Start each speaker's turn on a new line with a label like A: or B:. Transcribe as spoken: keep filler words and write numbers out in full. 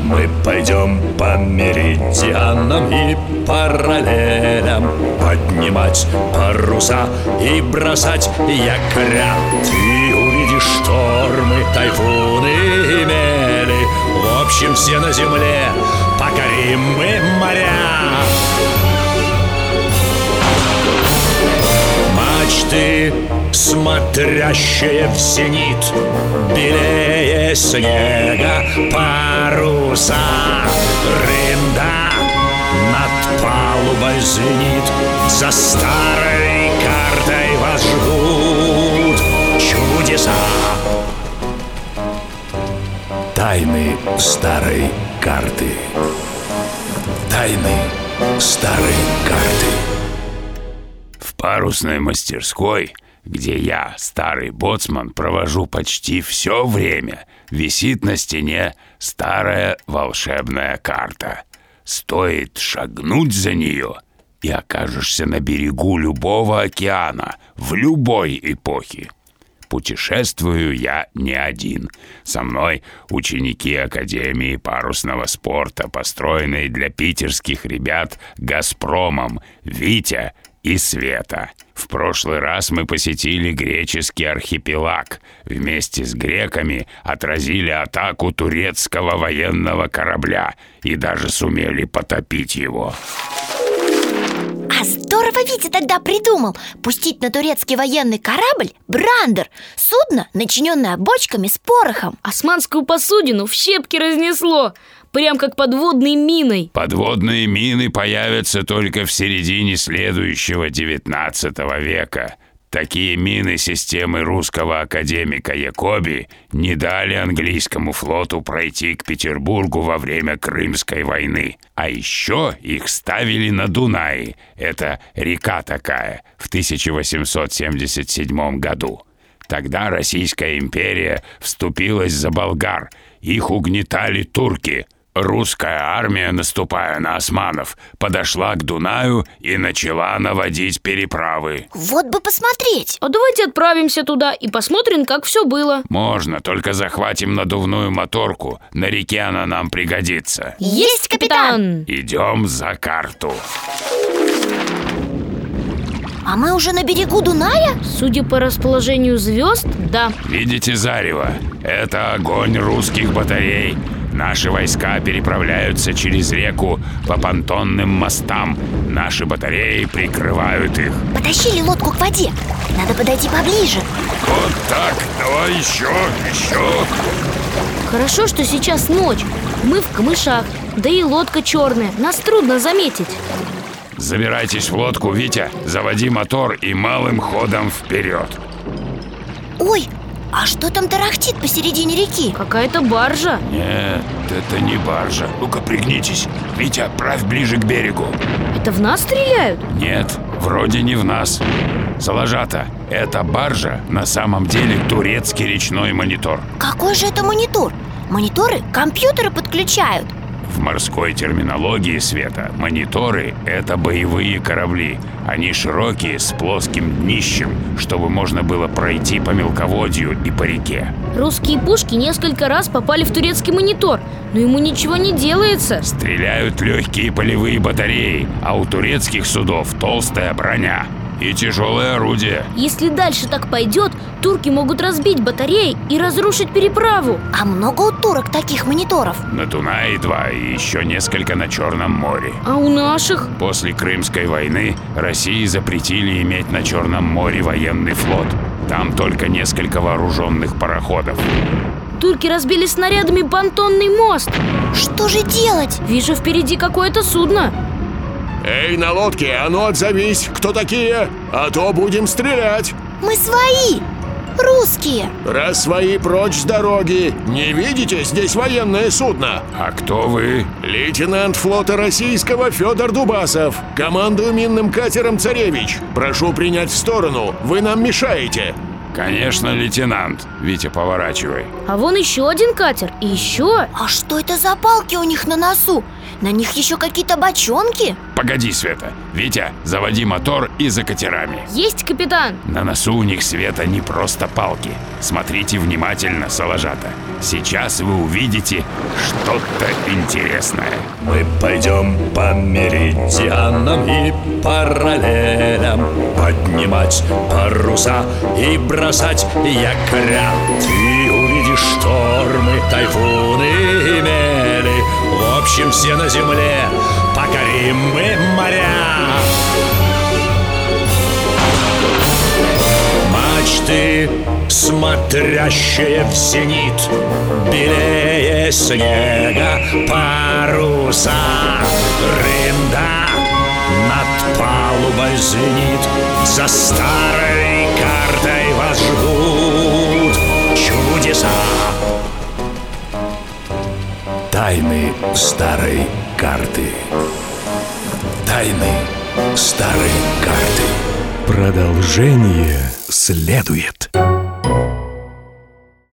A: Мы пойдем по меридианам и параллелям, поднимать паруса и бросать якоря. Ты увидишь штормы, тайфуны и мели. В общем, все на земле покорим мы моря. Мачты, смотрящие в зенит, белее снега паруса. Рында над палубой звенит, за старой картой вас ждут чудеса. Тайны старой карты. Тайны старой карты. В парусной мастерской, где я, старый боцман, провожу почти все время, висит на стене старая волшебная карта. Стоит шагнуть за нее, и окажешься на берегу любого океана в любой эпохе. Путешествую я не один. Со мной ученики Академии парусного спорта, построенной для питерских ребят «Газпромом», Витя и Света. В прошлый раз мы посетили греческий архипелаг. Вместе с греками отразили атаку турецкого военного корабля и даже сумели потопить его.
B: А здорово Витя тогда придумал пустить на турецкий военный корабль брандер, судно, начиненное бочками с порохом.
C: Османскую посудину в щепки разнесло, прям как подводной миной.
D: Подводные мины появятся только в середине следующего девятнадцатого века. Такие мины системы русского академика Якоби не дали английскому флоту пройти к Петербургу во время Крымской войны. А еще их ставили на Дунае, это река такая, в тысяча восемьсот семьдесят седьмом году. Тогда Российская империя вступилась за болгар, их угнетали турки. Русская армия, наступая на османов, подошла к Дунаю и начала наводить переправы.
B: Вот бы посмотреть.
C: А давайте отправимся туда и посмотрим, как все было.
D: Можно, только захватим надувную моторку. На реке она нам пригодится.
B: Есть, капитан!
D: Идем за карту.
B: А мы уже на берегу Дуная?
C: Судя по расположению звезд, да.
D: Видите зарево? Это огонь русских батарей. Наши войска переправляются через реку по понтонным мостам. Наши батареи прикрывают их.
B: Потащили лодку к воде. Надо подойти поближе.
D: Вот так, давай еще, еще.
C: Хорошо, что сейчас ночь. Мы в камышах, да и лодка черная. Нас трудно заметить.
D: Забирайтесь в лодку, Витя. Заводи мотор и малым ходом вперед.
B: Ой, а что там тарахтит посередине реки?
C: Какая-то баржа.
D: Нет, это не баржа. Ну-ка, пригнитесь. Витя, правь ближе к берегу.
C: Это в нас стреляют?
D: Нет, вроде не в нас. Заложата, эта баржа на самом деле турецкий речной монитор.
B: Какой же это монитор? Мониторы компьютеры подключают.
D: В морской терминологии, Света, мониторы – это боевые корабли. Они широкие, с плоским днищем, чтобы можно было пройти по мелководью и по реке.
C: Русские пушки несколько раз попали в турецкий монитор, но ему ничего не делается.
D: Стреляют легкие полевые батареи, а у турецких судов толстая броня и тяжелое орудие.
C: Если дальше так пойдет, турки могут разбить батареи и разрушить переправу.
B: А много у турок таких мониторов?
D: На Дунае два и еще несколько на Черном море.
C: А у наших?
D: После Крымской войны России запретили иметь на Черном море военный флот. Там только несколько вооруженных пароходов.
C: Турки разбили снарядами понтонный мост.
B: Что же делать?
C: Вижу впереди какое-то судно.
E: Эй, на лодке, а ну отзовись, кто такие? А то будем стрелять.
B: Мы свои, русские.
E: Раз свои, прочь с дороги. Не видите, здесь военное судно.
D: А кто вы?
E: Лейтенант флота российского Федор Дубасов. Командую минным катером «Царевич». Прошу принять в сторону, вы нам мешаете.
D: Конечно, лейтенант. Витя, поворачивай.
C: А вон еще один катер и еще.
B: А что это за палки у них на носу? На них еще какие-то бочонки?
D: Погоди, Света. Витя, заводи мотор и за катерами.
C: Есть, капитан.
D: На носу у них, Света, не просто палки. Смотрите внимательно, Соложата. Сейчас вы увидите что-то интересное.
F: Мы пойдем по меридианам и параллелям, поднимать паруса и бросать якоря. Ты увидишь штормы, тайфуны и мели. В общем, все на земле покорим мы моря. Мачты, смотрящие в зенит, белее снега паруса. Рында над палубой звенит, за старой картой вас ждут чудеса. Тайны старой карты. Тайны старой карты. Продолжение следует.